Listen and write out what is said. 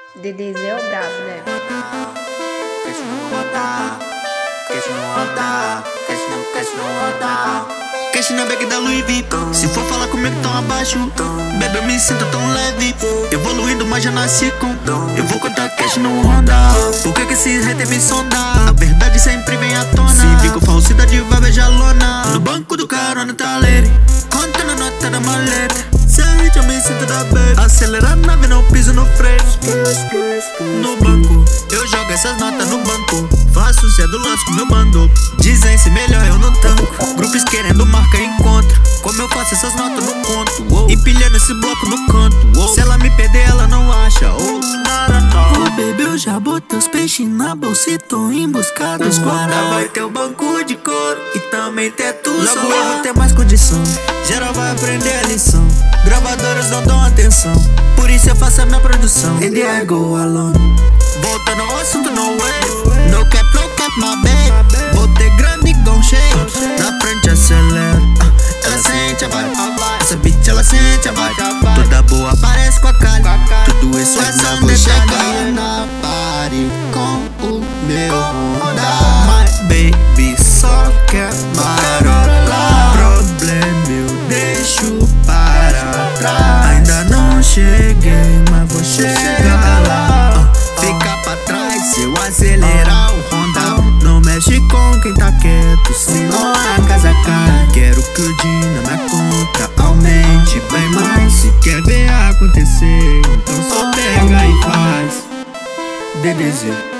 DDZ é o brabo, né? Cash não roda, cash não roda, cash não roda. Cash na bag da Louis V. Se for falar comigo tão abaixo, bebê, eu me sinto tão leve. Evoluindo, mas já nasci com. Eu vou contar cash no Honda. Por que esse hater me sonda? A verdade sempre vem à tona. Se fico falsidade, vai beijar lona. No banco do carona tá lady, contando a nota da maleta. Se a hit eu me sinto da baby. Acelera a nave, não piso no freio. No banco, eu jogo essas notas no banco. Faço cédulas com meu bando. Dizem se melhor eu não tanco. Grupos querendo marca encontro. Como eu faço essas notas no conto, empilhando esse bloco no canto. Se ela me perder, ela não acha. Baby, eu já botei os peixes na bolsa e tô em busca dos guarda. Vai ter o banco de couro e também teto solar. Logo eu vou ter mais condição, geral vai aprender a lição. gravadoras não dão atenção, por isso eu faço a minha produção. And I go alone. Voltando ao assunto, no way. No cap, my baby. Vou ter grande igual cheio. Na frente acelera, ela sente a vibe. Essa bitch ela sente a vibe. Toda boa parece com a calha. Tudo isso é só Vou chegar detalhe. na party com o meu Honda. My baby só quer marolar. Problema eu deixo para trás. Ainda não cheguei, mas vou chegar lá. Fica pra trás se eu acelerar o Honda. Não mexe com quem tá quieto, senão a casa cai. Quero que o dinheiro na minha conta aumente bem mais. Se quer ver acontecer, então só pega e faz. DDZ.